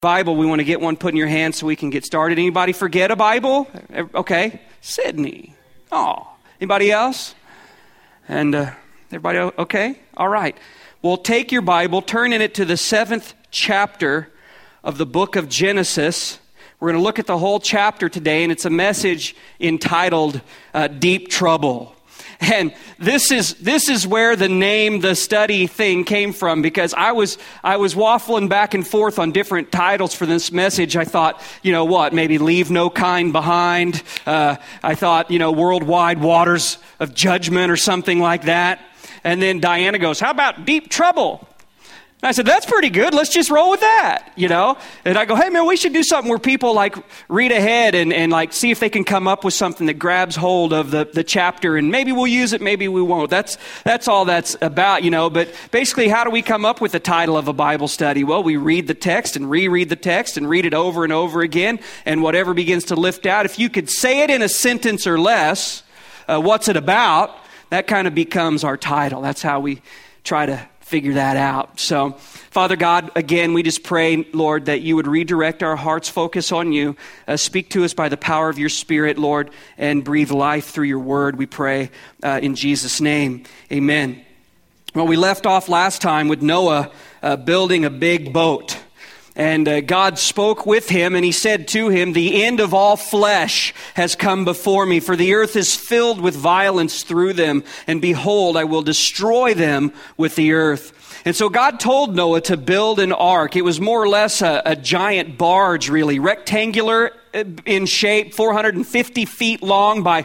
Bible, we want to get one put in your hand so we can get started. Anybody forget a Bible? Okay. Sydney. Oh, anybody else? And everybody okay? All right. Well, take your Bible, turn in it to the 7th chapter of the book of Genesis. We're going to look at the whole chapter today, and it's a message entitled Deep Trouble. And this is where the study thing came from, because I was waffling back and forth on different titles for this message. I thought, maybe Leave No Kind Behind. I thought, Worldwide Waters of Judgment or something like that. And then Diana goes, how about Deep Trouble? And I said, that's pretty good. Let's just roll with that, And I go, hey, man, we should do something where people read ahead and see if they can come up with something that grabs hold of the chapter, and maybe we'll use it, maybe we won't. That's all that's about, But basically, how do we come up with the title of a Bible study? Well, we read the text and reread the text and read it over and over again, and whatever begins to lift out. If you could say it in a sentence or less, what's it about? That kind of becomes our title. That's how we try to figure that out. So, Father God, again, we just pray, Lord, that you would redirect our hearts' focus on you. Speak to us by the power of your Spirit, Lord, and breathe life through your word, we pray, in Jesus' name. Amen. Well, we left off last time with Noah building a big boat. And God spoke with him, and he said to him, the end of all flesh has come before me, for the earth is filled with violence through them. And behold, I will destroy them with the earth. And so God told Noah to build an ark. It was more or less a giant barge, really, rectangular in shape, 450 feet long by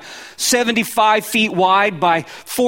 75 feet wide by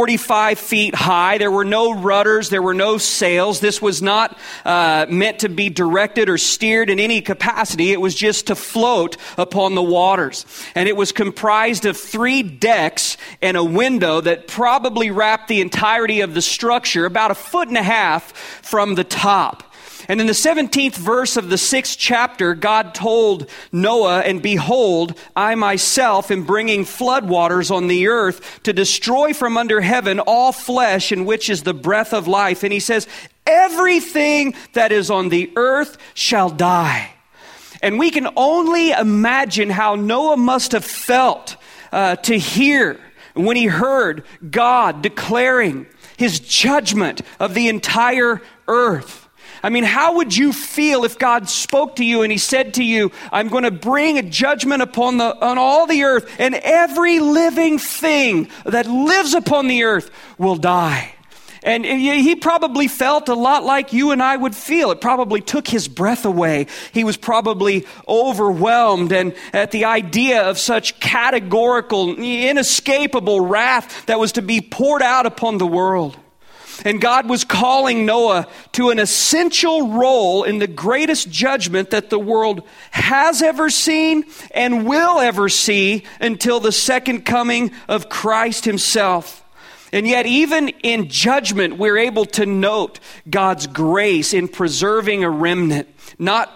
45 feet high. There were no rudders. There were no sails. This was not meant to be directed or steered in any capacity. It was just to float upon the waters. And it was comprised of 3 decks and a window that probably wrapped the entirety of the structure about 1.5 feet from the top. And in the 17th verse of the 6th chapter, God told Noah, and behold, I myself am bringing floodwaters on the earth to destroy from under heaven all flesh, in which is the breath of life. And he says, everything that is on the earth shall die. And we can only imagine how Noah must have felt to hear when he heard God declaring his judgment of the entire earth. I mean, how would you feel if God spoke to you and he said to you, I'm going to bring a judgment on all the earth, and every living thing that lives upon the earth will die? And he probably felt a lot like you and I would feel. It probably took his breath away. He was probably overwhelmed and at the idea of such categorical, inescapable wrath that was to be poured out upon the world. And God was calling Noah to an essential role in the greatest judgment that the world has ever seen and will ever see until the second coming of Christ himself. And yet, even in judgment, we're able to note God's grace in preserving a remnant, not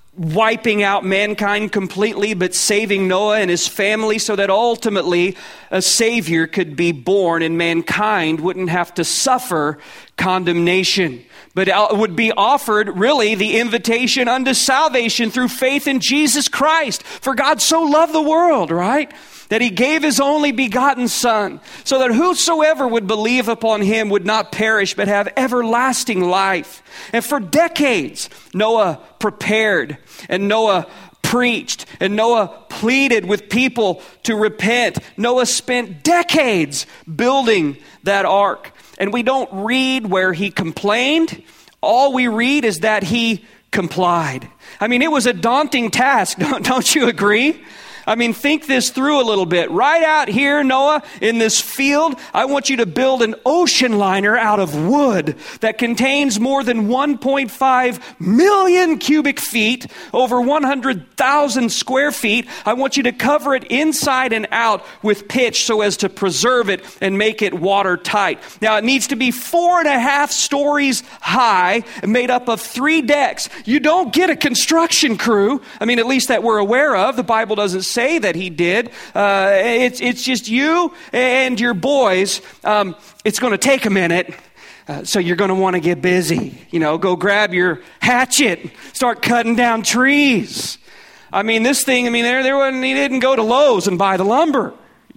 wiping out mankind completely, but saving Noah and his family so that ultimately a Savior could be born and mankind wouldn't have to suffer condemnation, but would be offered really the invitation unto salvation through faith in Jesus Christ. For God so loved the world, right? That he gave his only begotten Son, so that whosoever would believe upon him would not perish, but have everlasting life. And for decades, Noah prepared, and Noah preached, and Noah pleaded with people to repent. Noah spent decades building that ark. And we don't read where he complained. All we read is that he complied. I mean, it was a daunting task, don't you agree? I mean, think this through a little bit. Right out here, Noah, in this field, I want you to build an ocean liner out of wood that contains more than 1.5 million cubic feet, over 100,000 square feet. I want you to cover it inside and out with pitch so as to preserve it and make it watertight. Now, it needs to be 4.5 stories high and made up of 3 decks. You don't get a construction crew. I mean, at least that we're aware of. The Bible doesn't say that he did. It's just you and your boys. It's going to take a minute, So you're going to want to get busy. Go grab your hatchet, start cutting down trees. This thing, there wasn't, he didn't go to Lowe's and buy the lumber,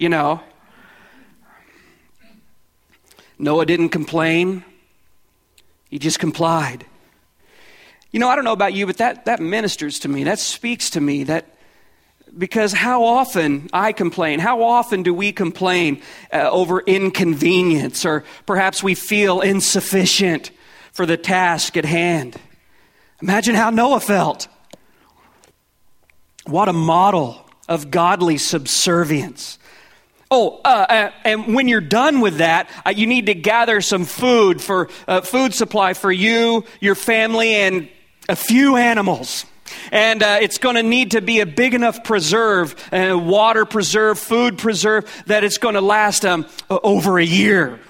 Noah didn't complain. He just complied. I don't know about you, but that ministers to me. That speaks to me. Because how often I complain, how often do we complain over inconvenience, or perhaps we feel insufficient for the task at hand. Imagine how Noah felt. What a model of godly subservience. And when you're done with that, you need to gather some food for food supply for you, your family, and a few animals. And it's going to need to be a big enough preserve, water preserve, food preserve, that it's going to last over a year.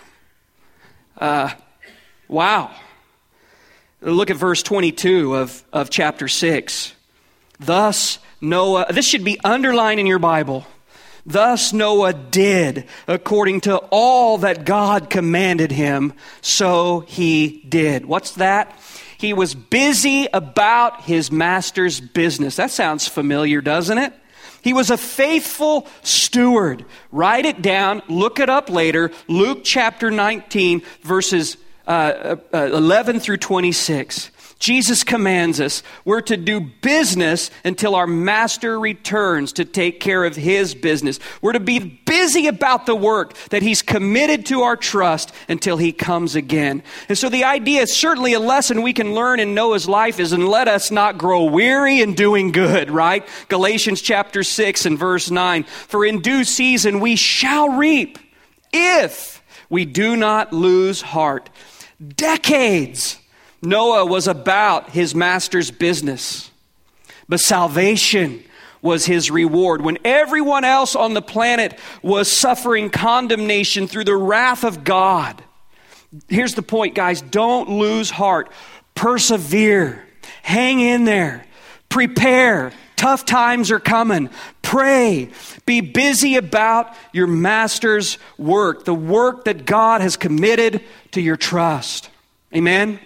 Wow. Look at verse 22 of chapter 6. Thus Noah, this should be underlined in your Bible. Thus Noah did according to all that God commanded him, so he did. What's that? He was busy about his master's business. That sounds familiar, doesn't it? He was a faithful steward. Write it down, look it up later. Luke chapter 19, verses 11 through 26. Jesus commands us, we're to do business until our master returns to take care of his business. We're to be busy about the work that he's committed to our trust until he comes again. And so the idea is certainly a lesson we can learn in Noah's life is, and let us not grow weary in doing good, right? Galatians chapter 6 and verse 9. For in due season we shall reap if we do not lose heart. Decades Noah was about his master's business, but salvation was his reward. When everyone else on the planet was suffering condemnation through the wrath of God, here's the point, guys. Don't lose heart. Persevere. Hang in there. Prepare. Tough times are coming. Pray. Be busy about your master's work, the work that God has committed to your trust. Amen?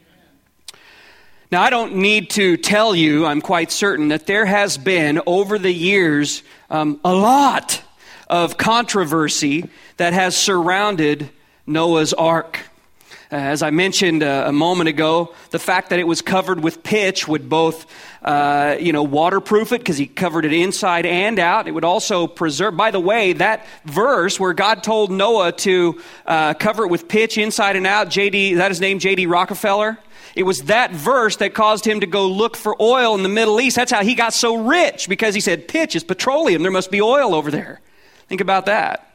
Now, I don't need to tell you, I'm quite certain, that there has been, over the years, a lot of controversy that has surrounded Noah's Ark. As I mentioned a moment ago, the fact that it was covered with pitch would both, waterproof it, because he covered it inside and out. It would also preserve. By the way, that verse where God told Noah to cover it with pitch inside and out, that is named J.D. Rockefeller. It was that verse that caused him to go look for oil in the Middle East. That's how he got so rich, because he said, pitch is petroleum. There must be oil over there. Think about that.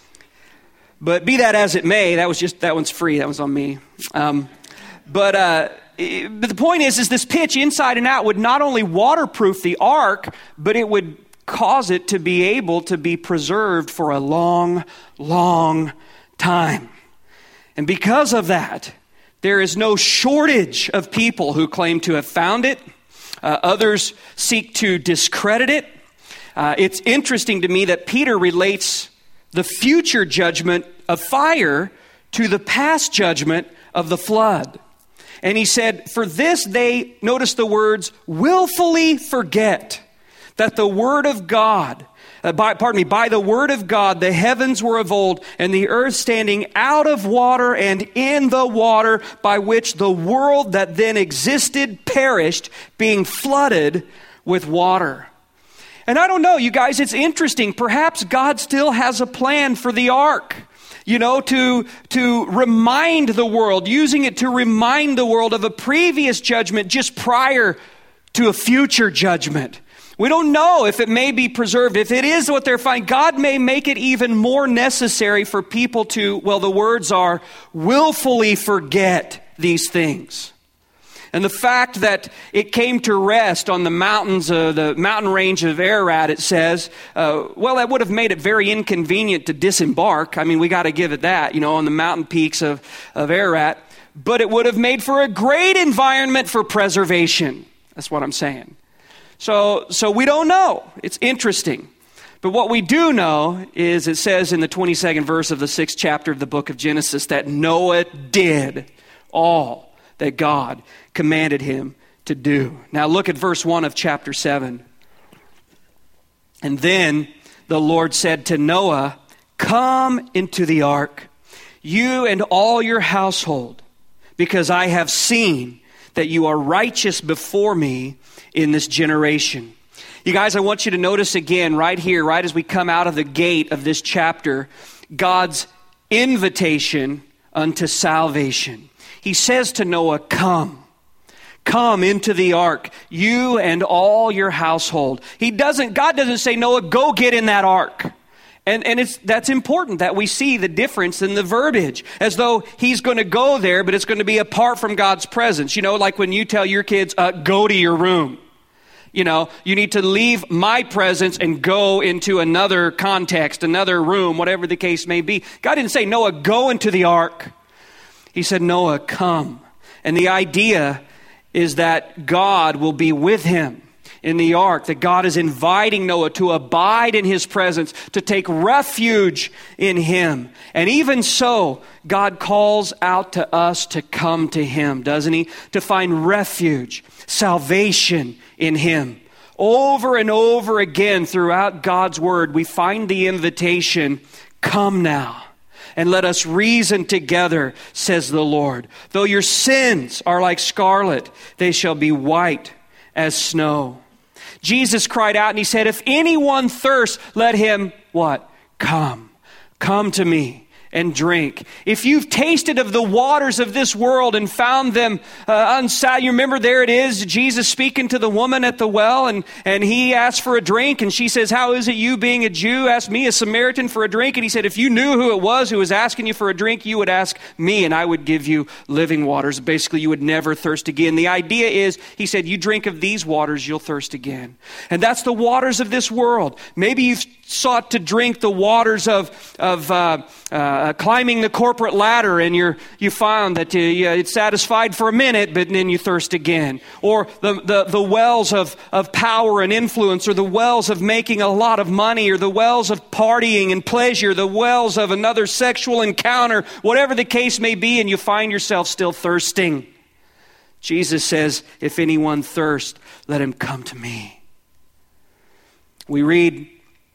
But be that as it may, that one's free. That was on me. But the point is this pitch inside and out would not only waterproof the ark, but it would cause it to be able to be preserved for a long, long time. And because of that, there is no shortage of people who claim to have found it. Others seek to discredit it. It's interesting to me that Peter relates the future judgment of fire to the past judgment of the flood. And he said, for this they, notice the words, willfully forget that the word of God, by the word of God, the heavens were of old, and the earth standing out of water and in the water, by which the world that then existed perished, being flooded with water. And I don't know, you guys, it's interesting. Perhaps God still has a plan for the ark, to remind the world, using it to remind the world of a previous judgment just prior to a future judgment. We don't know if it may be preserved. If it is what they're finding, God may make it even more necessary for people to, the words are, willfully forget these things. And the fact that it came to rest on the mountains, the mountain range of Ararat, it says, that would have made it very inconvenient to disembark. We got to give it that, on the mountain peaks of Ararat. But it would have made for a great environment for preservation. That's what I'm saying. So we don't know. It's interesting. But what we do know is it says in the 22nd verse of the 6th chapter of the book of Genesis that Noah did all that God commanded him to do. Now look at verse 1 of chapter 7. And then the Lord said to Noah, "Come into the ark, you and all your household, because I have seen that you are righteous before me in this generation." You guys, I want you to notice again right here, right as we come out of the gate of this chapter, God's invitation unto salvation. He says to Noah, "Come. Come into the ark, you and all your household." God doesn't say, "Noah, go get in that ark." And that's important that we see the difference in the verbiage, as though he's going to go there, but it's going to be apart from God's presence. You know, like when you tell your kids, go to your room. You know, you need to leave my presence and go into another context, another room, whatever the case may be. God didn't say, "Noah, go into the ark." He said, "Noah, come." And the idea is that God will be with him in the ark, that God is inviting Noah to abide in his presence, to take refuge in him. And even so, God calls out to us to come to him, doesn't he? To find refuge, salvation in him. Over and over again throughout God's word, we find the invitation, "Come now, and let us reason together, says the Lord. Though your sins are like scarlet, they shall be white as snow." Jesus cried out and he said, "If anyone thirsts, let him," what? "Come. Come to me and drink. If you've tasted of the waters of this world and found them unsatisfying," you remember there it is, Jesus speaking to the woman at the well, and he asked for a drink, and she says, "How is it you, being a Jew, ask me, a Samaritan, for a drink?" And he said, "If you knew who it was who was asking you for a drink, you would ask me, and I would give you living waters." Basically, you would never thirst again. The idea is, he said, you drink of these waters, you'll thirst again. And that's the waters of this world. Maybe you've sought to drink the waters of climbing the corporate ladder, and you found that it's satisfied for a minute, but then you thirst again. Or the wells of power and influence, or the wells of making a lot of money, or the wells of partying and pleasure, the wells of another sexual encounter, whatever the case may be, and you find yourself still thirsting. Jesus says, "If anyone thirsts, let him come to me." We read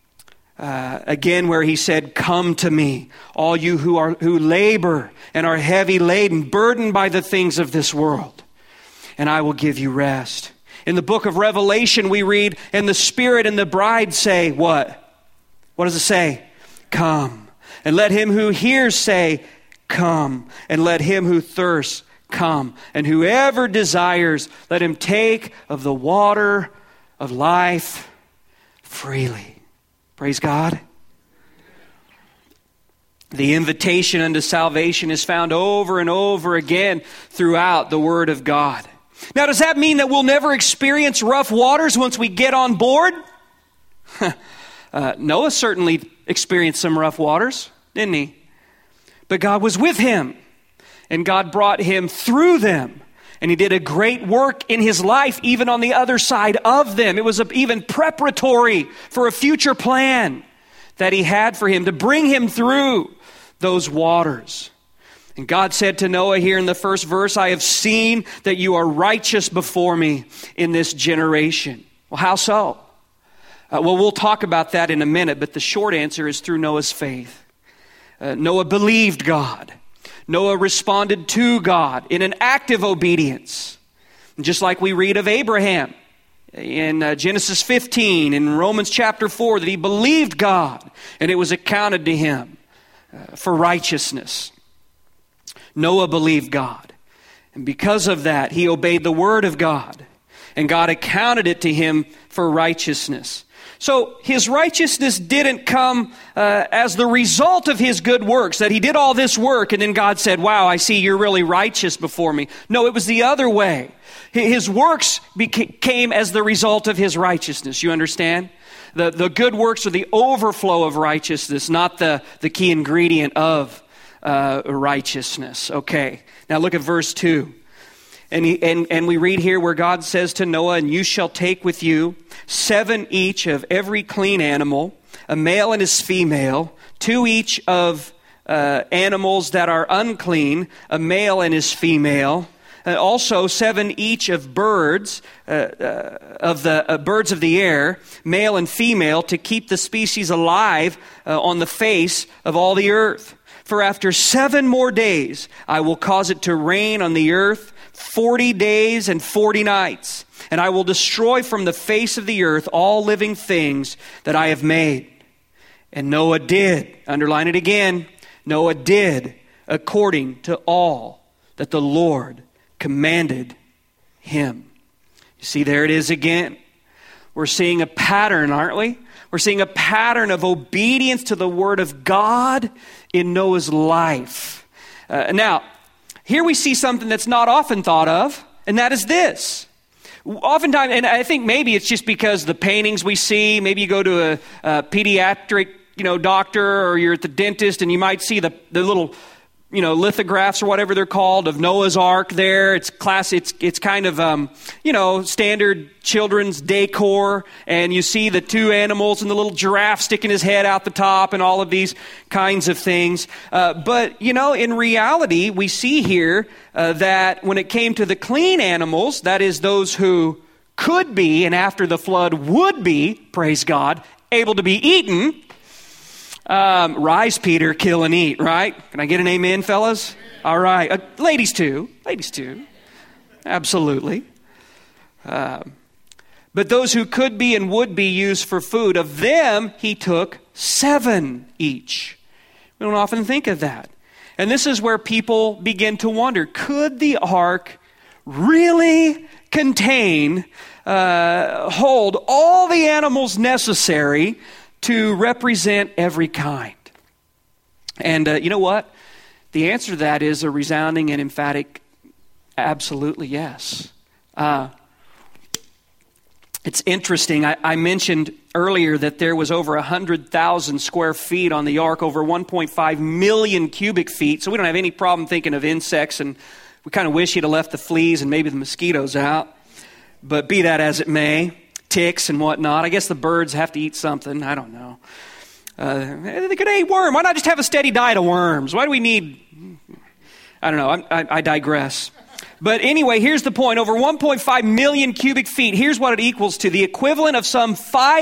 again where he said, "Come to me, all you who labor and are heavy laden, burdened by the things of this world, and I will give you rest." In the book of Revelation we read, "And the Spirit and the bride say," what? What does it say? "Come." And let him who hears say, "Come." And let him who thirsts come. And whoever desires, let him take of the water of life freely. Praise God. The invitation unto salvation is found over and over again throughout the Word of God. Now, does that mean that we'll never experience rough waters once we get on board? Noah certainly experienced some rough waters, didn't he? But God was with him, and God brought him through them. And he did a great work in his life, even on the other side of them. It was even preparatory for a future plan that he had for him to bring him through those waters. And God said to Noah here in the first verse, "I have seen that you are righteous before me in this generation." Well, how so? Well, we'll talk about that in a minute, but the short answer is through Noah's faith. Noah believed God. Noah responded to God in an active obedience. Just like we read of Abraham in Genesis 15, in Romans chapter 4, that he believed God and it was accounted to him for righteousness. Noah believed God. And because of that, he obeyed the word of God. And God accounted it to him for righteousness. So his righteousness didn't come as the result of his good works, that he did all this work and then God said, "Wow, I see you're really righteous before me." No, it was the other way. His works came as the result of his righteousness. You understand? The good works are the overflow of righteousness, not the key ingredient of righteousness. Okay, now look at verse 2. And we read here where God says to Noah, "And you shall take with you 7 each of every clean animal, a male and his female, 2 each of animals that are unclean, a male and his female. Also 7 each of birds, birds of the air, male and female, to keep the species alive on the face of all the earth. For after 7 more days, I will cause it to rain on the earth 40 days and 40 nights. And I will destroy from the face of the earth all living things that I have made. And Noah did, underline it again, Noah did according to all that the Lord commanded him. You see, there it is again. We're seeing a pattern, aren't we? We're seeing a pattern of obedience to the Word of God in Noah's life. Now, here we see something that's not often thought of, and that is this. Oftentimes, and I think maybe it's just because the paintings we see, maybe you go to a pediatric doctor, or you're at the dentist and you might see the little lithographs or whatever they're called of Noah's Ark there. It's kind of, standard children's decor. And you see the 2 animals and the little giraffe sticking his head out the top and all of these kinds of things. But in reality, we see here that when it came to the clean animals, that is those who could be, and after the flood would be, praise God, able to be eaten. Rise, Peter, kill and eat, right? Can I get an amen, fellas? All right. Ladies too. Absolutely. But those who could be and would be used for food, of them he took 7 each. We don't often think of that. And this is where people begin to wonder, could the ark really contain, hold all the animals necessary to represent every kind? And you know what? The answer to that is a resounding and emphatic absolutely yes. It's interesting. I mentioned earlier that there was over 100,000 square feet on the ark, over 1.5 million cubic feet. So we don't have any problem thinking of insects, and we kind of wish he'd have left the fleas and maybe the mosquitoes out. But be that as it may, ticks and whatnot. I guess the birds have to eat something. I don't know. They could eat worm. Why not just have a steady diet of worms? Why do we need... I don't know. I digress. But anyway, here's the point. Over 1.5 million cubic feet. Here's what it equals to. The equivalent of some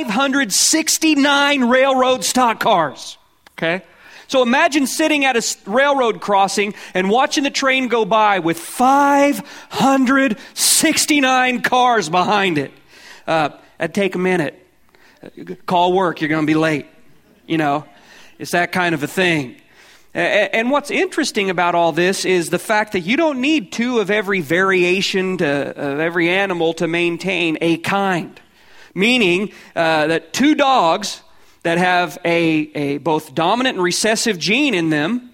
569 railroad stock cars. Okay? So imagine sitting at a railroad crossing and watching the train go by with 569 cars behind it. That'd take a minute. Call work, you're going to be late. It's that kind of a thing. And what's interesting about all this is the fact that you don't need 2 of every variation of every animal to maintain a kind. Meaning that 2 dogs that have a both dominant and recessive gene in them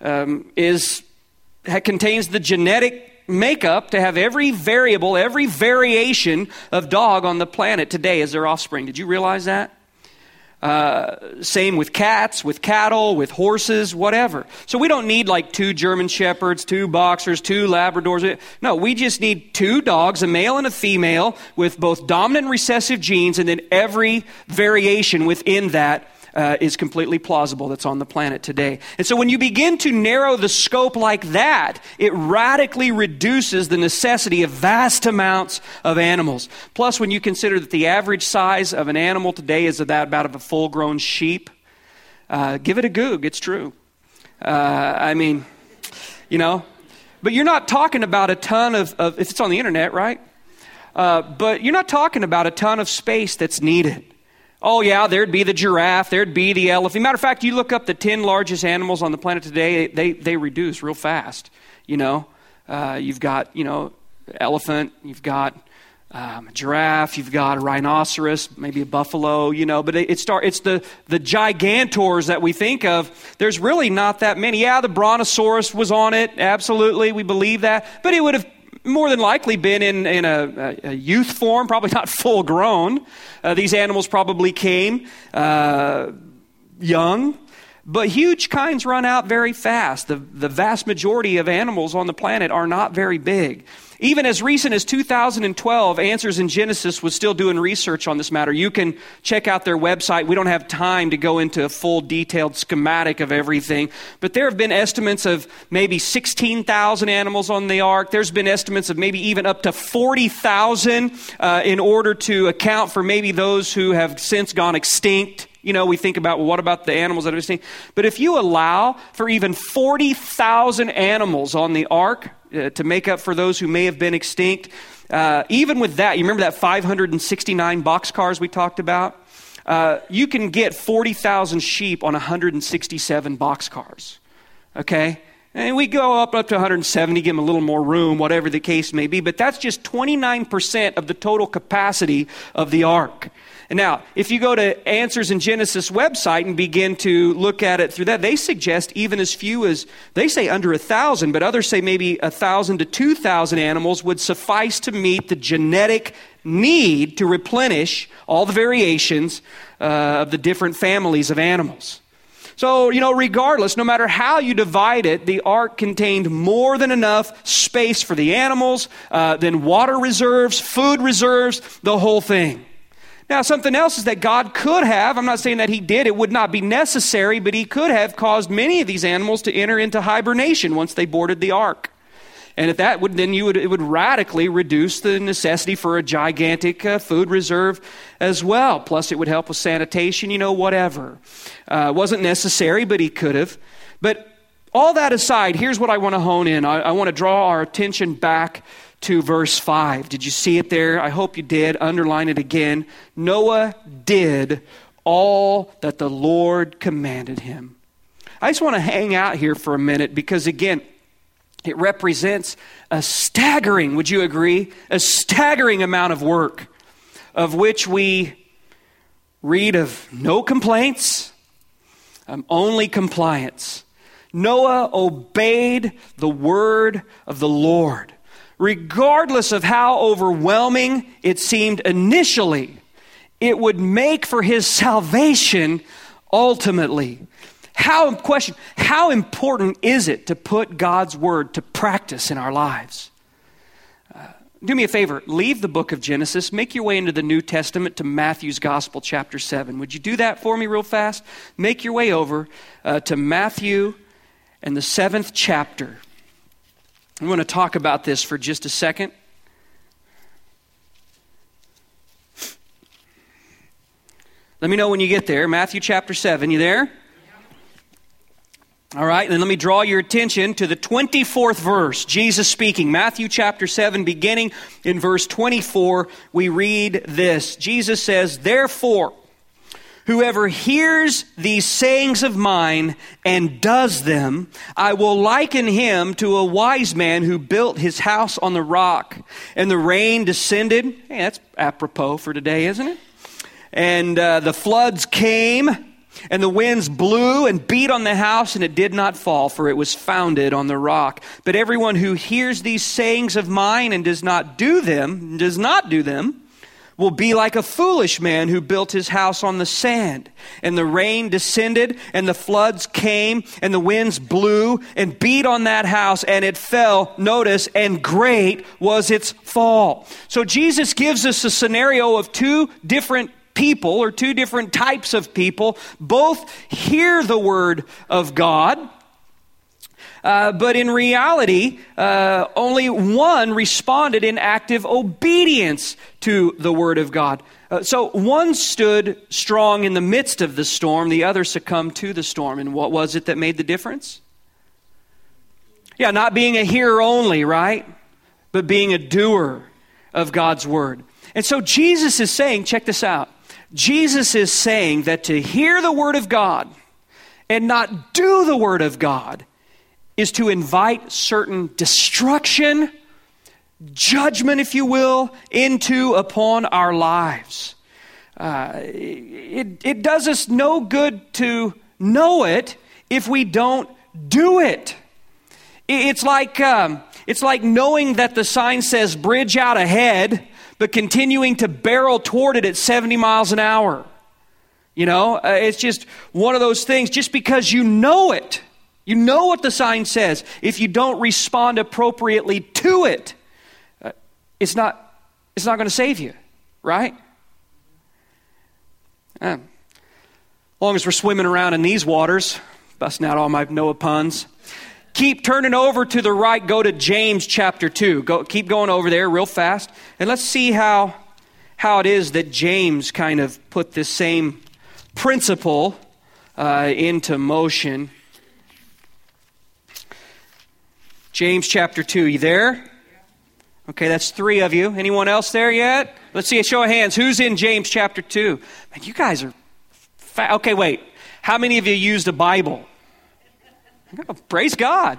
contains the genetic makeup to have every variable, every variation of dog on the planet today as their offspring. Did you realize that? Same with cats, with cattle, with horses, whatever. So we don't need like 2 German Shepherds, 2 Boxers, 2 Labradors. No, we just need 2 dogs, a male and a female, with both dominant and recessive genes, and then every variation within that is completely plausible that's on the planet today. And so when you begin to narrow the scope like that, it radically reduces the necessity of vast amounts of animals. Plus, when you consider that the average size of an animal today is about a full-grown sheep, give it a goog, it's true. But you're not talking about a ton of if it's on the internet, right? But you're not talking about a ton of space that's needed. Oh yeah, there'd be the giraffe, there'd be the elephant. Matter of fact, you look up the 10 largest animals on the planet today, they reduce real fast. You've got, elephant, you've got a giraffe, you've got a rhinoceros, maybe a buffalo, but it's the gigantors that we think of. There's really not that many. Yeah, the brontosaurus was on it, absolutely, we believe that, but it would have more than likely been in a youth form, probably not full grown. These animals probably came young, but huge kinds run out very fast. The vast majority of animals on the planet are not very big. Even as recent as 2012, Answers in Genesis was still doing research on this matter. You can check out their website. We don't have time to go into a full detailed schematic of everything, but there have been estimates of maybe 16,000 animals on the ark. There's been estimates of maybe even up to 40,000 in order to account for maybe those who have since gone extinct. You know, we think about, well, what about the animals that are extinct? But if you allow for even 40,000 animals on the ark to make up for those who may have been extinct, even with that, you remember that 569 boxcars we talked about? You can get 40,000 sheep on 167 boxcars, okay? And we go up to 170, give them a little more room, whatever the case may be, but that's just 29% of the total capacity of the ark. And now, if you go to Answers in Genesis website and begin to look at it through that, they suggest even as few as, they say under 1,000, but others say maybe 1,000 to 2,000 animals would suffice to meet the genetic need to replenish all the variations of the different families of animals. So, regardless, no matter how you divide it, the ark contained more than enough space for the animals, then water reserves, food reserves, the whole thing. Now, something else is that God could have, I'm not saying that he did, it would not be necessary, but he could have caused many of these animals to enter into hibernation once they boarded the ark. And if that would, then it would radically reduce the necessity for a gigantic food reserve as well. Plus, it would help with sanitation, whatever. It wasn't necessary, but he could have. But all that aside, here's what I want to hone in. I want to draw our attention back to verse 5. Did you see it there? I hope you did. Underline it again. Noah did all that the Lord commanded him. I just want to hang out here for a minute because, again, it represents a staggering, would you agree? A staggering amount of work, of which we read of no complaints, only compliance. Noah obeyed the word of the Lord. Regardless of how overwhelming it seemed initially, it would make for his salvation ultimately. How important is it to put God's word to practice in our lives? Do me a favor, leave the book of Genesis, make your way into the New Testament to Matthew's Gospel, chapter 7. Would you do that for me real fast? Make your way over to Matthew and the 7th chapter. I'm going to talk about this for just a second. Let me know when you get there. Matthew chapter 7. You there? All right, then let me draw your attention to the 24th verse. Jesus speaking. Matthew chapter 7, beginning in verse 24, we read this. Jesus says, "Therefore, whoever hears these sayings of mine and does them, I will liken him to a wise man who built his house on the rock. And the rain descended." Hey, that's apropos for today, isn't it? "And the floods came, and the winds blew and beat on the house, and it did not fall, for it was founded on the rock. But everyone who hears these sayings of mine and does not do them, will be like a foolish man who built his house on the sand. And the rain descended, and the floods came, and the winds blew and beat on that house, and it fell," notice, "and great was its fall." So Jesus gives us a scenario of two different people, or two different types of people. Both hear the word of God, but in reality, only one responded in active obedience to the word of God. So one stood strong in the midst of the storm, the other succumbed to the storm. And what was it that made the difference? Yeah, not being a hearer only, right? But being a doer of God's word. And so Jesus is saying, check this out. Jesus is saying that to hear the word of God and not do the word of God is to invite certain destruction, judgment, if you will, upon our lives. It does us no good to know it if we don't do it. It's like knowing that the sign says bridge out ahead, but continuing to barrel toward it at 70 miles an hour. It's just one of those things. Just because you know it, you know what the sign says, if you don't respond appropriately to it, it's not going to save you, right? As long as we're swimming around in these waters, busting out all my Noah puns. Keep turning over to the right. Go to James chapter 2. Keep going over there real fast. And let's see how it is that James kind of put this same principle into motion. James chapter 2. You there? Okay, that's 3 of you. Anyone else there yet? Let's see a show of hands. Who's in James chapter 2? Man, you guys are okay, wait. How many of you used a Bible? Oh, praise God.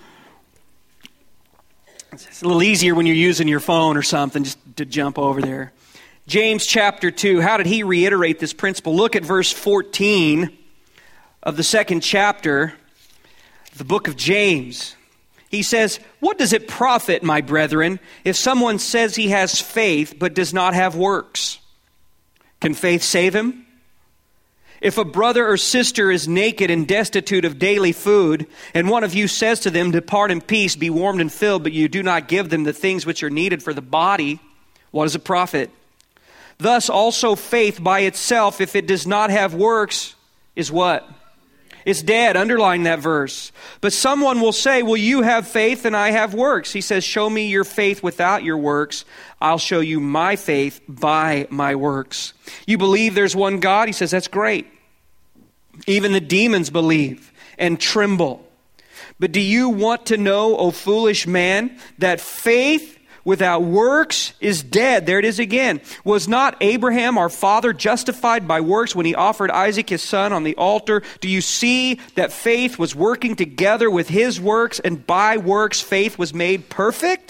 It's a little easier when you're using your phone or something just to jump over there. James chapter 2. How did he reiterate this principle? Look at verse 14 of the 2nd chapter of the book of James. He says, "What does it profit, my brethren, if someone says he has faith but does not have works? Can faith save him? If a brother or sister is naked and destitute of daily food, and one of you says to them, 'Depart in peace, be warmed and filled,' but you do not give them the things which are needed for the body, what does it profit? Thus also faith by itself, if it does not have works, is what? It's dead." Underline that verse. "But someone will say, 'Well, you have faith and I have works.' He says, 'Show me your faith without your works. I'll show you my faith by my works.' You believe there's one God?" He says, "That's great. Even the demons believe and tremble. But do you want to know, O foolish man, that faith without works is dead?" There it is again. "Was not Abraham our father justified by works when he offered Isaac his son on the altar? Do you see that faith was working together with his works, and by works faith was made perfect?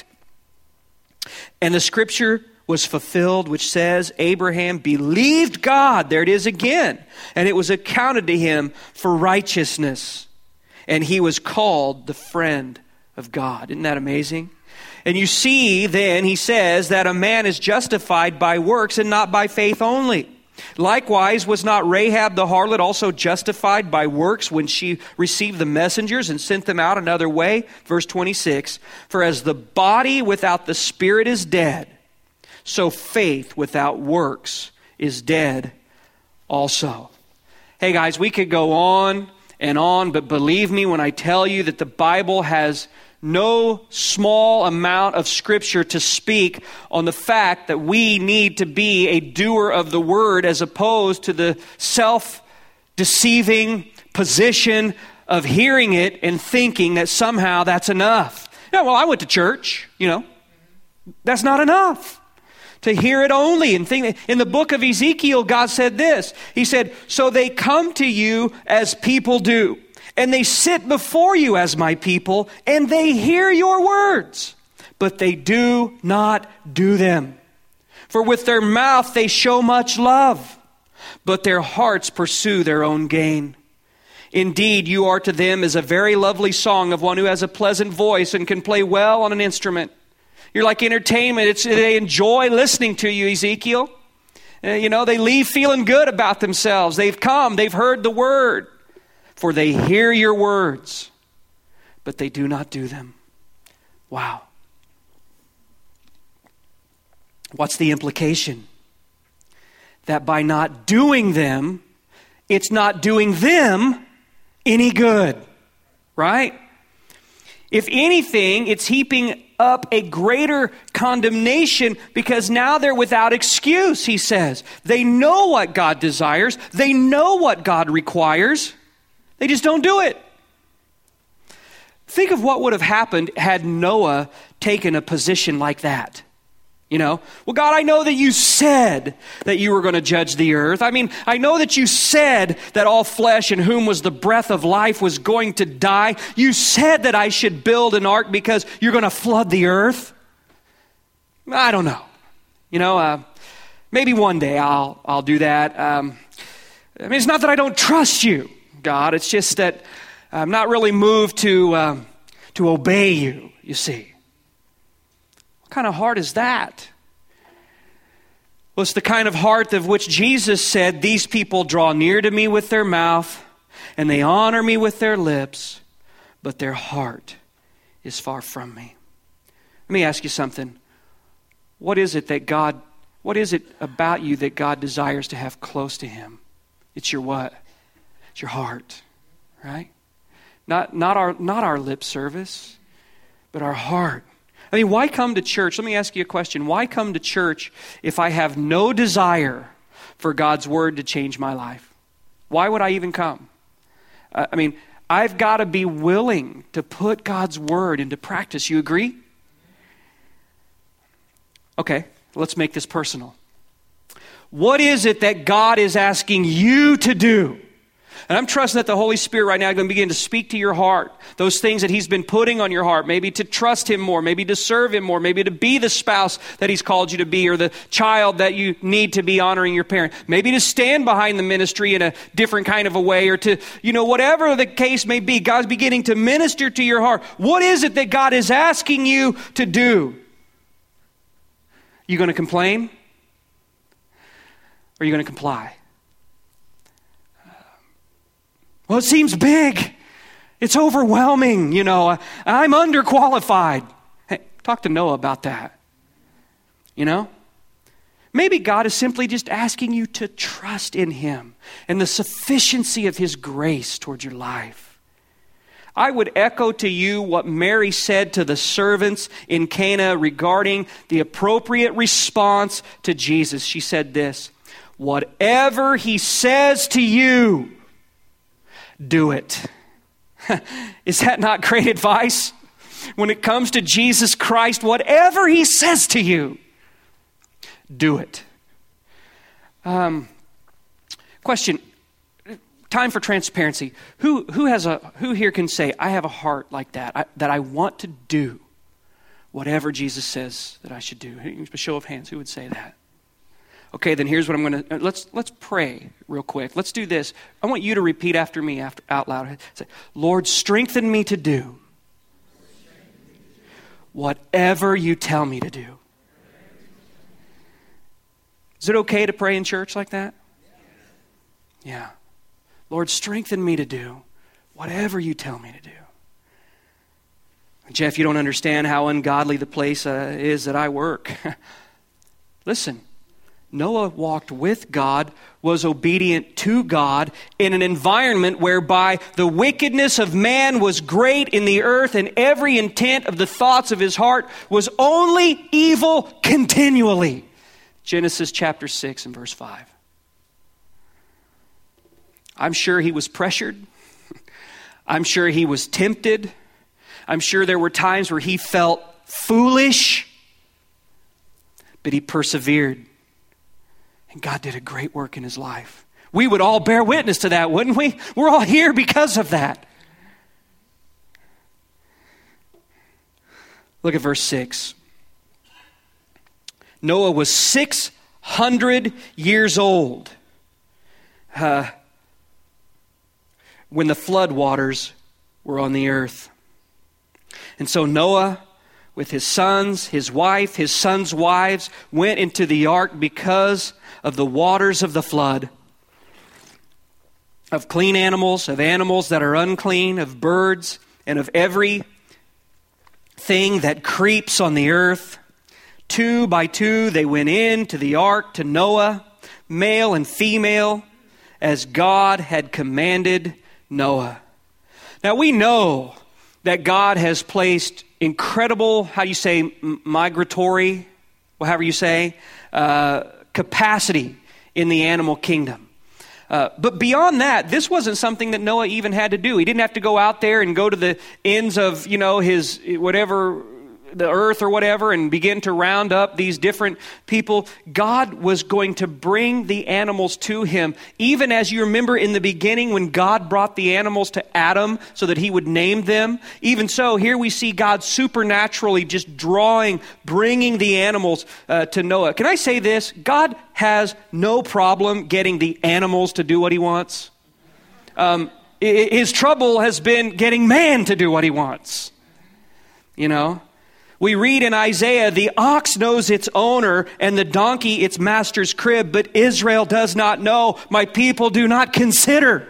And the scripture was fulfilled, which says, Abraham believed God," there it is again, "and it was accounted to him for righteousness. And he was called the friend of God." Isn't that amazing? And you see then, he says, that a man is justified by works and not by faith only. Likewise, was not Rahab the harlot also justified by works when she received the messengers and sent them out another way? Verse 26, "For as the body without the spirit is dead, so faith without works is dead also." Hey guys, we could go on and on, but believe me when I tell you that the Bible has no small amount of scripture to speak on the fact that we need to be a doer of the word as opposed to the self-deceiving position of hearing it and thinking that somehow that's enough. Yeah, well, I went to church, That's not enough. To hear it only and think. In the book of Ezekiel, God said this. He said, "So they come to you as people do, and they sit before you as my people, and they hear your words, but they do not do them. For with their mouth they show much love, but their hearts pursue their own gain. Indeed, you are to them as a very lovely song of one who has a pleasant voice and can play well on an instrument." You're like entertainment. They enjoy listening to you, Ezekiel. They leave feeling good about themselves. They've come, they've heard the word. "For they hear your words, but they do not do them." Wow. What's the implication? That by not doing them, it's not doing them any good, right? If anything, it's heaping up a greater condemnation because now they're without excuse, he says. They know what God desires. They know what God requires. They just don't do it. Think of what would have happened had Noah taken a position like that. Well, God, I know that you said that you were going to judge the earth. I know that you said that all flesh in whom was the breath of life was going to die. You said that I should build an ark because you're going to flood the earth. I don't know. Maybe one day I'll do that. It's not that I don't trust you, God. It's just that I'm not really moved to obey you, you see. What kind of heart is that? Well, it's the kind of heart of which Jesus said, "These people draw near to me with their mouth, and they honor me with their lips, but their heart is far from me." Let me ask you something. what is it about you that God desires to have close to him? It's your what? It's your heart, right? Not our lip service, but our heart. I mean, why come to church? Let me ask you a question. Why come to church if I have no desire for God's word to change my life? Why would I even come? I've got to be willing to put God's word into practice. You agree? Okay, let's make this personal. What is it that God is asking you to do? And I'm trusting that the Holy Spirit right now is going to begin to speak to your heart. Those things that he's been putting on your heart. Maybe to trust him more. Maybe to serve him more. Maybe to be the spouse that he's called you to be. Or the child that you need to be honoring your parent. Maybe to stand behind the ministry in a different kind of a way. Or to, whatever the case may be. God's beginning to minister to your heart. What is it that God is asking you to do? You going to complain? Or are you going to comply? Well, it seems big. It's overwhelming, I'm underqualified. Hey, talk to Noah about that. Maybe God is simply just asking you to trust in him and the sufficiency of his grace towards your life. I would echo to you what Mary said to the servants in Cana regarding the appropriate response to Jesus. She said this, whatever he says to you, do it. Is that not great advice? When it comes to Jesus Christ, whatever he says to you, do it. Question. Time for transparency. Who here can say, I have a heart like that, that I want to do whatever Jesus says that I should do? A show of hands, who would say that? Okay, then here's what I'm going to, let's pray real quick. Let's do this. I want you to repeat after me out loud. Say, Lord, strengthen me to do whatever you tell me to do. Is it okay to pray in church like that? Yeah. Lord, strengthen me to do whatever you tell me to do. Jeff, you don't understand how ungodly the place is that I work. Listen. Noah walked with God, was obedient to God in an environment whereby the wickedness of man was great in the earth and every intent of the thoughts of his heart was only evil continually. Genesis chapter 6 and verse 5. I'm sure he was pressured. I'm sure he was tempted. I'm sure there were times where he felt foolish, but he persevered. And God did a great work in his life. We would all bear witness to that, wouldn't we? We're all here because of that. Look at verse 6. Noah was 600 years old when the flood waters were on the earth. And so Noah, with his sons, his wife, his sons' wives, went into the ark because of the waters of the flood, of clean animals, of animals that are unclean, of birds, and of every thing that creeps on the earth. 2 by 2 they went into the ark to Noah, male and female, as God had commanded Noah. Now we know that God has placed incredible, migratory, however you say, capacity in the animal kingdom. But beyond that, this wasn't something that Noah even had to do. He didn't have to go out there and go to the ends of, his whatever, the earth or whatever, and begin to round up these different people. God was going to bring the animals to him. Even as you remember in the beginning when God brought the animals to Adam so that he would name them. Even so, here we see God supernaturally just bringing the animals to Noah. Can I say this? God has no problem getting the animals to do what he wants. His trouble has been getting man to do what he wants. We read in Isaiah, the ox knows its owner and the donkey its master's crib, but Israel does not know. My people do not consider.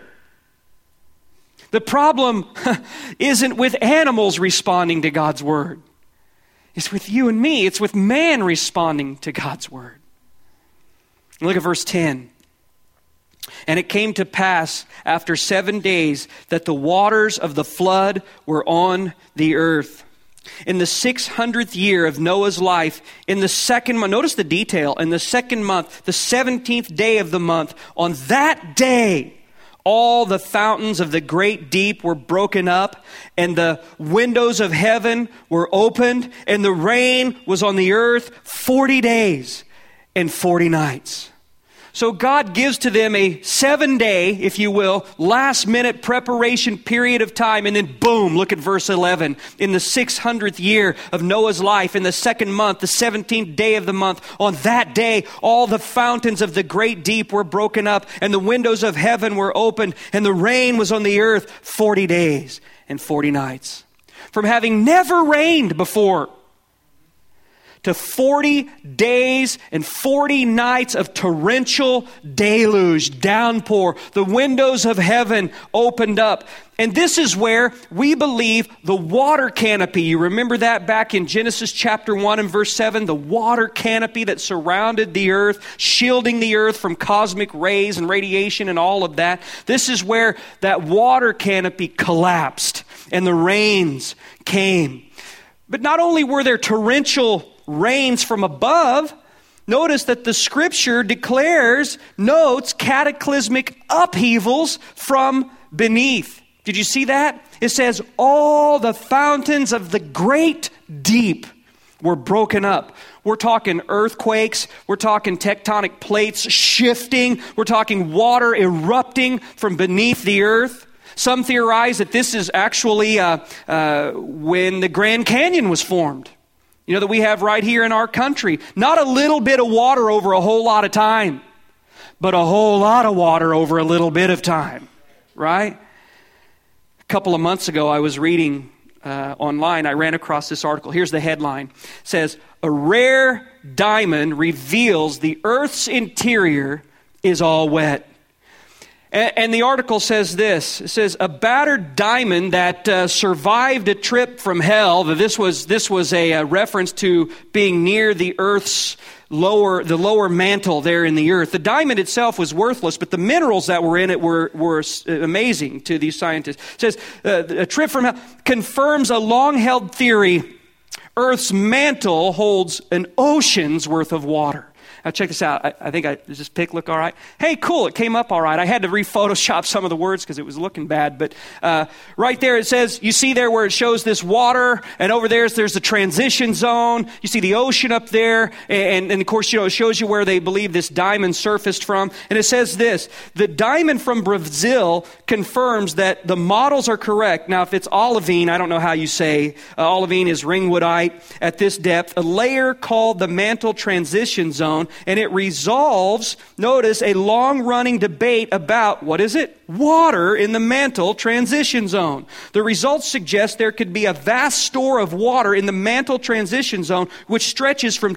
The problem isn't with animals responding to God's word. It's with you and me. It's with man responding to God's word. Look at verse 10. And it came to pass after 7 days that the waters of the flood were on the earth. In the 600th year of Noah's life, in the second month, notice the detail, in the second month, the 17th day of the month, on that day, all the fountains of the great deep were broken up, and the windows of heaven were opened, and the rain was on the earth 40 days and 40 nights. So God gives to them a 7-day, if you will, last-minute preparation period of time, and then boom, look at verse 11. In the 600th year of Noah's life, in the second month, the 17th day of the month, on that day, all the fountains of the great deep were broken up, and the windows of heaven were opened, and the rain was on the earth 40 days and 40 nights. From having never rained before, to 40 days and 40 nights of torrential deluge, downpour. The windows of heaven opened up. And this is where we believe the water canopy, you remember that back in Genesis chapter 1 and verse 7, the water canopy that surrounded the earth, shielding the earth from cosmic rays and radiation and all of that. This is where that water canopy collapsed and the rains came. But not only were there torrential rains from above, notice that the scripture notes cataclysmic upheavals from beneath. Did you see that? It says all the fountains of the great deep were broken up. We're talking earthquakes. We're talking tectonic plates shifting. We're talking water erupting from beneath the earth. Some theorize that this is actually when the Grand Canyon was formed. You know, that we have right here in our country. Not a little bit of water over a whole lot of time, but a whole lot of water over a little bit of time, right? A couple of months ago, I was reading online. I ran across this article. Here's the headline. It says, "A rare diamond reveals the Earth's interior is all wet." And the article says this. It says, a battered diamond that survived a trip from hell. This was a reference to being near the Earth's lower mantle there in the earth. The diamond itself was worthless, but the minerals that were in it were amazing to these scientists. It says, a trip from hell confirms a long-held theory. Earth's mantle holds an ocean's worth of water. Now check this out. Does this pic look all right? Hey, cool, it came up all right. I had to re-Photoshop some of the words because it was looking bad. But right there it says, you see there where it shows this water, and over there's the transition zone. You see the ocean up there, and of course, it shows you where they believe this diamond surfaced from. And it says this, the diamond from Brazil confirms that the models are correct. Now, if it's olivine, I don't know how you say, olivine is ringwoodite at this depth, a layer called the mantle transition zone. And it resolves, notice, a long-running debate about, what is it? Water in the mantle transition zone. The results suggest there could be a vast store of water in the mantle transition zone, which stretches from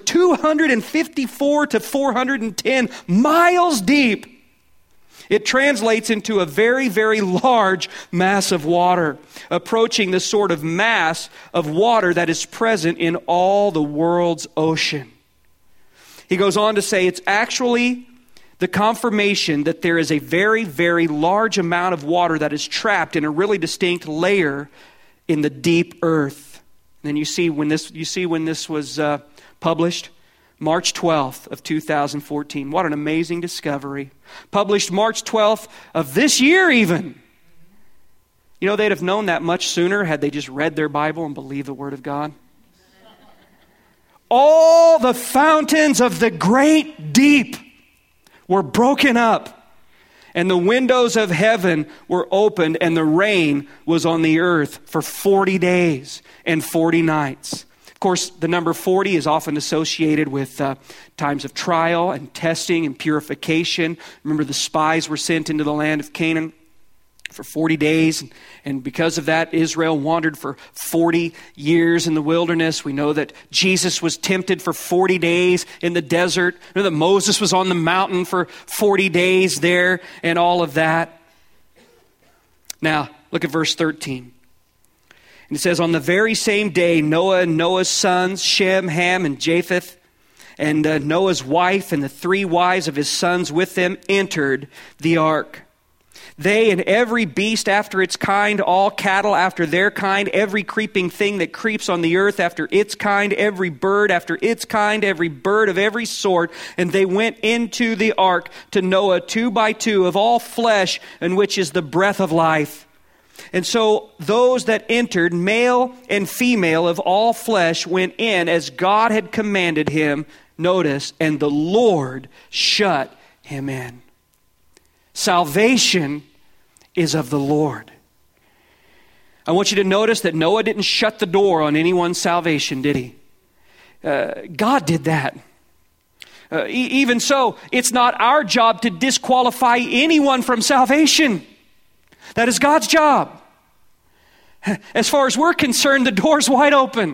254 to 410 miles deep. It translates into a very, very large mass of water, approaching the sort of mass of water that is present in all the world's ocean. He goes on to say it's actually the confirmation that there is a very, very large amount of water that is trapped in a really distinct layer in the deep earth. And you see when this was published, March 12th of 2014. What an amazing discovery. Published March 12th of this year even. You know, they'd have known that much sooner had they just read their Bible and believed the Word of God. All the fountains of the great deep were broken up, and the windows of heaven were opened, and the rain was on the earth for 40 days and 40 nights. Of course, the number 40 is often associated with times of trial and testing and purification. Remember, the spies were sent into the land of Canaan for 40 days. And because of that, Israel wandered for 40 years in the wilderness. We know that Jesus was tempted for 40 days in the desert. We know that Moses was on the mountain for 40 days there and all of that. Now, look at verse 13. And it says, on the very same day, Noah and Noah's sons, Shem, Ham, and Japheth, and Noah's wife and the 3 wives of his sons with them entered the ark. They and every beast after its kind, all cattle after their kind, every creeping thing that creeps on the earth after its kind, every bird after its kind, every bird of every sort. And they went into the ark to Noah 2 by 2 of all flesh, in which is the breath of life. And so those that entered, male and female of all flesh, went in as God had commanded him. Notice, and the Lord shut him in. Salvation is of the Lord. I want you to notice that Noah didn't shut the door on anyone's salvation, did he? God did that. Even so, it's not our job to disqualify anyone from salvation. That is God's job. As far as we're concerned, the door's wide open.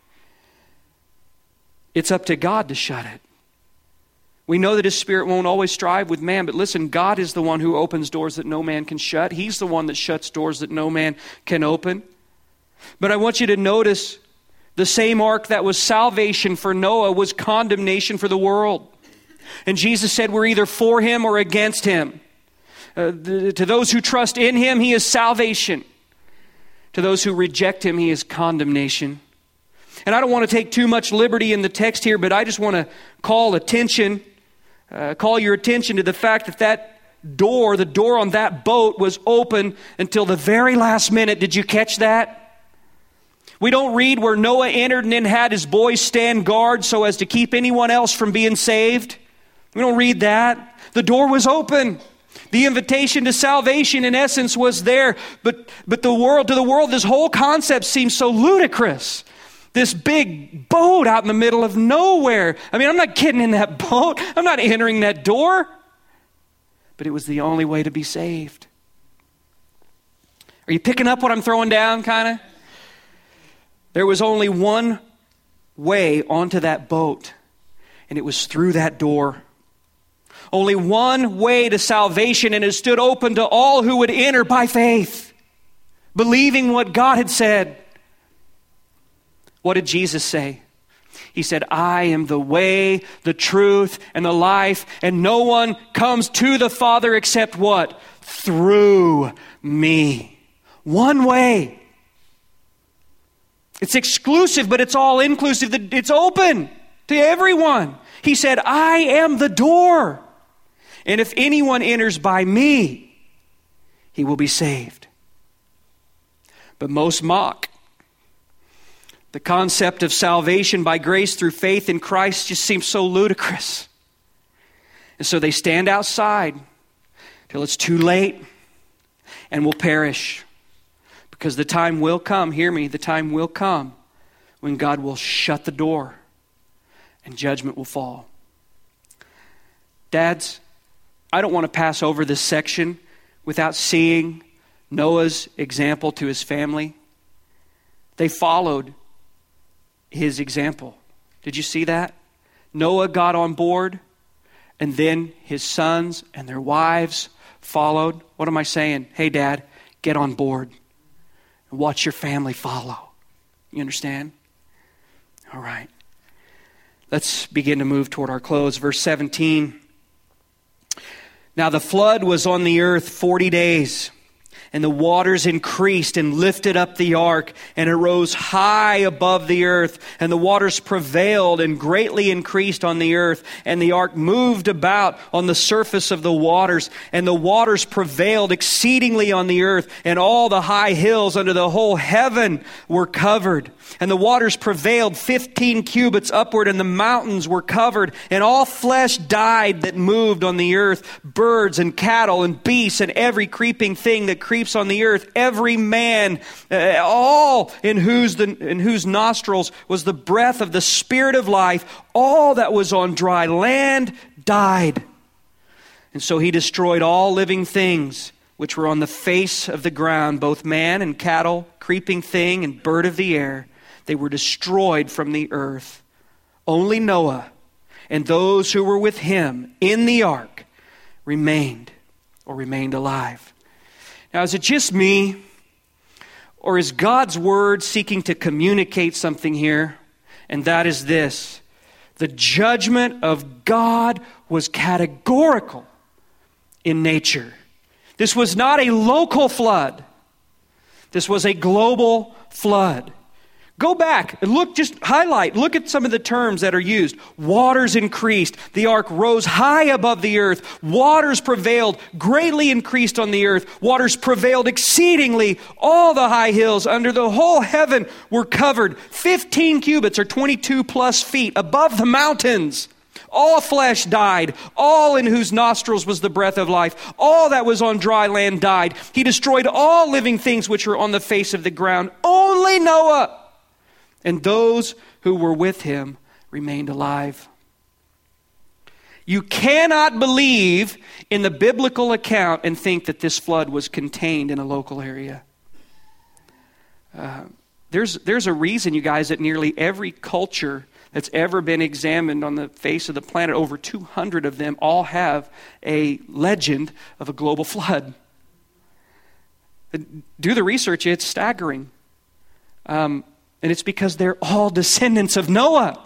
It's up to God to shut it. We know that His Spirit won't always strive with man, but listen, God is the one who opens doors that no man can shut. He's the one that shuts doors that no man can open. But I want you to notice the same ark that was salvation for Noah was condemnation for the world. And Jesus said we're either for Him or against Him. To those who trust in Him, He is salvation. To those who reject Him, He is condemnation. And I don't want to take too much liberty in the text here, but I just want to call your attention to the fact that door, the door on that boat was open until the very last minute. Did you catch that? We don't read where Noah entered and then had his boys stand guard so as to keep anyone else from being saved. We don't read that. The door was open. The invitation to salvation, in essence, was there. But to the world, this whole concept seems so ludicrous. This big boat out in the middle of nowhere. I mean, I'm not getting in that boat. I'm not entering that door. But it was the only way to be saved. Are you picking up what I'm throwing down, kind of? There was only one way onto that boat, and it was through that door. Only one way to salvation, and it stood open to all who would enter by faith, believing what God had said. What did Jesus say? He said, I am the way, the truth, and the life, and no one comes to the Father except what? Through me. One way. It's exclusive, but it's all inclusive. It's open to everyone. He said, I am the door. And if anyone enters by me, he will be saved. But most mock. The concept of salvation by grace through faith in Christ just seems so ludicrous. And so they stand outside till it's too late and will perish. Because the time will come, hear me, the time will come when God will shut the door and judgment will fall. Dads, I don't want to pass over this section without seeing Noah's example to his family. They followed his example. Did you see that? Noah got on board, and then his sons and their wives followed. What am I saying? Hey, Dad, get on board and watch your family follow. You understand? All right. Let's begin to move toward our close. Verse 17. Now the flood was on the earth 40 days. And the waters increased and lifted up the ark, and it rose high above the earth. And the waters prevailed and greatly increased on the earth. And the ark moved about on the surface of the waters. And the waters prevailed exceedingly on the earth. And all the high hills under the whole heaven were covered. And the waters prevailed 15 cubits upward, and the mountains were covered. And all flesh died that moved on the earth, birds and cattle and beasts and every creeping thing that creeps on the earth, every man, all in whose nostrils was the breath of the Spirit of life, all that was on dry land died. And so he destroyed all living things which were on the face of the ground, both man and cattle, creeping thing and bird of the air. They were destroyed from the earth. Only Noah and those who were with him in the ark remained alive. Now, is it just me, Or is God's word seeking to communicate something here? And that is this: the judgment of God was categorical in nature. This was not a local flood. This was a global flood. Go back and look at some of the terms that are used. Waters increased. The ark rose high above the earth. Waters prevailed, greatly increased on the earth. Waters prevailed exceedingly. All the high hills under the whole heaven were covered 15 cubits or 22 plus feet above the mountains. All flesh died, all in whose nostrils was the breath of life. All that was on dry land died. He destroyed all living things which were on the face of the ground. Only Noah and those who were with him remained alive. You cannot believe in the biblical account and think that this flood was contained in a local area. There's a reason, you guys, that nearly every culture that's ever been examined on the face of the planet, over 200 of them, all have a legend of a global flood. Do the research, it's staggering. And it's because they're all descendants of Noah.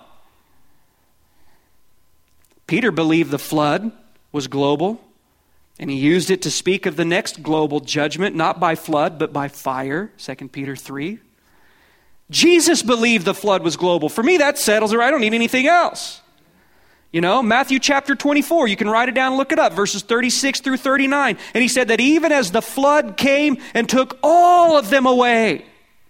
Peter believed the flood was global, and he used it to speak of the next global judgment, not by flood, but by fire, 2 Peter 3. Jesus believed the flood was global. For me, that settles it. I don't need anything else. You know, Matthew chapter 24, you can write it down and look it up, verses 36 through 39. And he said that even as the flood came and took all of them away,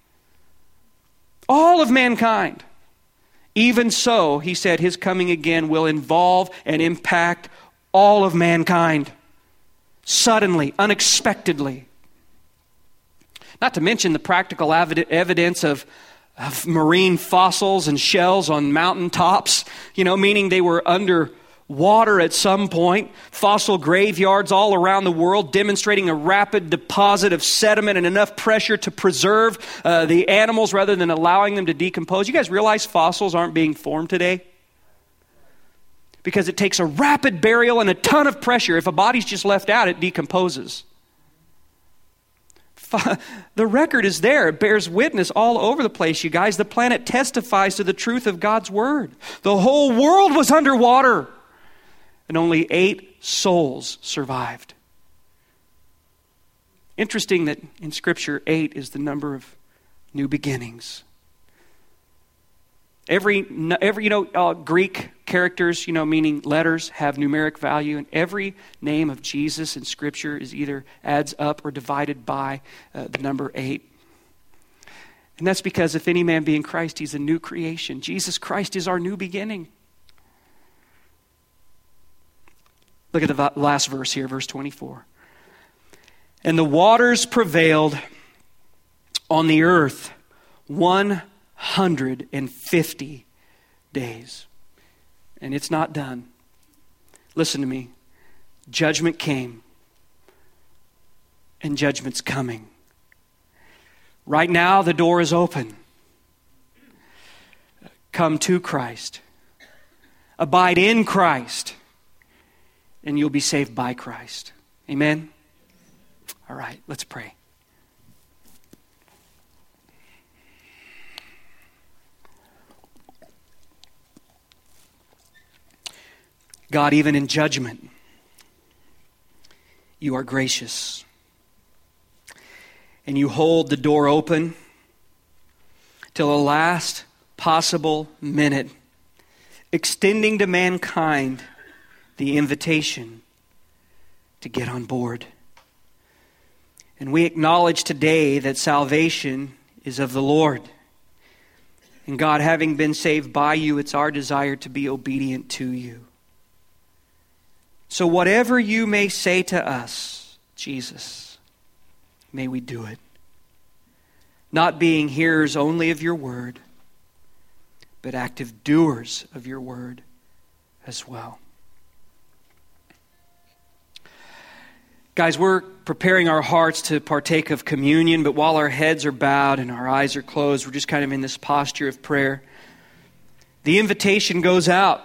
all of mankind, even so, he said, his coming again will involve and impact all of mankind. Suddenly, unexpectedly. Not to mention the practical evidence of marine fossils and shells on mountaintops, meaning they were under water at some point. Fossil graveyards all around the world demonstrating a rapid deposit of sediment and enough pressure to preserve the animals rather than allowing them to decompose. You guys realize fossils aren't being formed today? Because it takes a rapid burial and a ton of pressure. If a body's just left out, it decomposes. The record is there. It bears witness all over the place, you guys. The planet testifies to the truth of God's word. The whole world was underwater, and only 8 souls survived. Interesting that in Scripture, 8 is the number of new beginnings. Every Greek characters, meaning letters, have numeric value, and every name of Jesus in Scripture is either adds up or divided by the number 8. And that's because if any man be in Christ, he's a new creation. Jesus Christ is our new beginning. Look at the last verse here, verse 24. And the waters prevailed on the earth 150 days. And it's not done. Listen to me. Judgment came. And judgment's coming. Right now, the door is open. Come to Christ. Abide in Christ. And you'll be saved by Christ. Amen? All right, let's pray. God, even in judgment, you are gracious. And you hold the door open till the last possible minute, extending to mankind the invitation to get on board. And we acknowledge today that salvation is of the Lord. And God, having been saved by you, it's our desire to be obedient to you. So whatever you may say to us, Jesus, may we do it. Not being hearers only of your word, but active doers of your word as well. Guys, we're preparing our hearts to partake of communion, but while our heads are bowed and our eyes are closed, we're just kind of in this posture of prayer. The invitation goes out.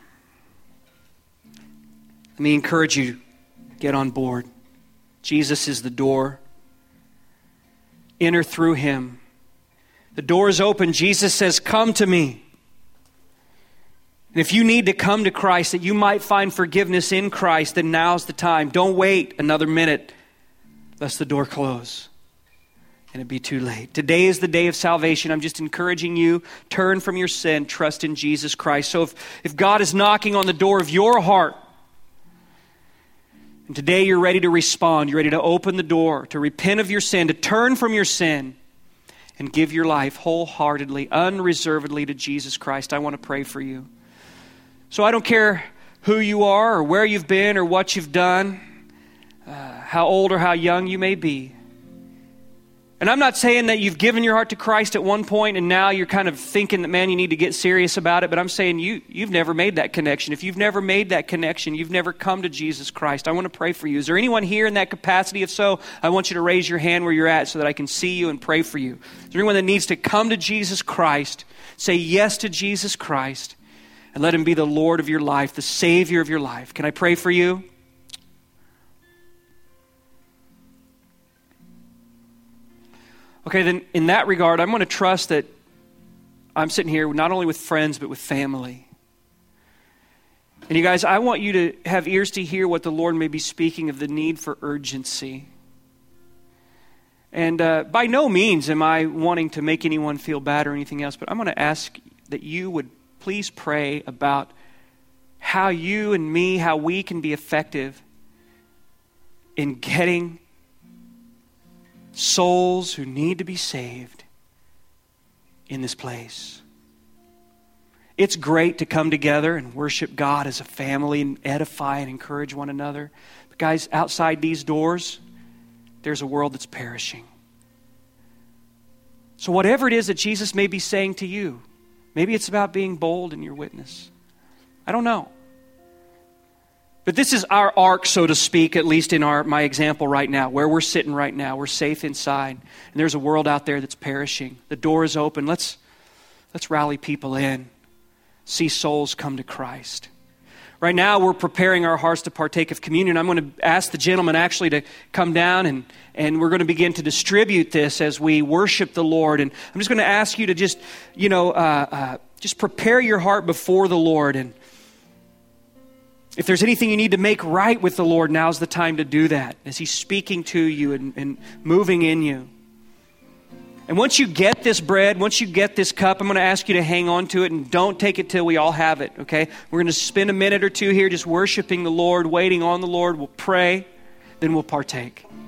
Let me encourage you, get on board. Jesus is the door. enter through him. The door is open. Jesus says, come to me. And if you need to come to Christ, that you might find forgiveness in Christ, then now's the time. Don't wait another minute, lest the door close and it be too late. Today is the day of salvation. I'm just encouraging you, turn from your sin, trust in Jesus Christ. So if God is knocking on the door of your heart, and today you're ready to respond, you're ready to open the door, to repent of your sin, to turn from your sin, and give your life wholeheartedly, unreservedly to Jesus Christ, I want to pray for you. So I don't care who you are or where you've been or what you've done, how old or how young you may be. And I'm not saying that you've given your heart to Christ at one point and now you're kind of thinking that, man, you need to get serious about it. But I'm saying you've never made that connection. If you've never made that connection, you've never come to Jesus Christ. I want to pray for you. Is there anyone here in that capacity? If so, I want you to raise your hand where you're at so that I can see you and pray for you. Is there anyone that needs to come to Jesus Christ, say yes to Jesus Christ, and let him be the Lord of your life, the Savior of your life? Can I pray for you? Okay, then in that regard, I'm going to trust that I'm sitting here not only with friends, but with family. And you guys, I want you to have ears to hear what the Lord may be speaking of the need for urgency. And by no means am I wanting to make anyone feel bad or anything else, but I'm going to ask that you would please pray about how you and me, how we can be effective in getting souls who need to be saved in this place. It's great to come together and worship God as a family and edify and encourage one another. But guys, outside these doors, there's a world that's perishing. So whatever it is that Jesus may be saying to you, maybe it's about being bold in your witness. I don't know. But this is our ark, so to speak, at least in my example right now, where we're sitting right now. We're safe inside. And there's a world out there that's perishing. The door is open. Let's rally people in. See souls come to Christ. Right now, we're preparing our hearts to partake of communion. I'm going to ask the gentleman actually to come down and we're going to begin to distribute this as we worship the Lord. And I'm just going to ask you to just prepare your heart before the Lord. And if there's anything you need to make right with the Lord, now's the time to do that as He's speaking to you and moving in you. And once you get this bread, once you get this cup, I'm going to ask you to hang on to it and don't take it till we all have it, okay? We're going to spend a minute or two here just worshiping the Lord, waiting on the Lord. We'll pray, then we'll partake.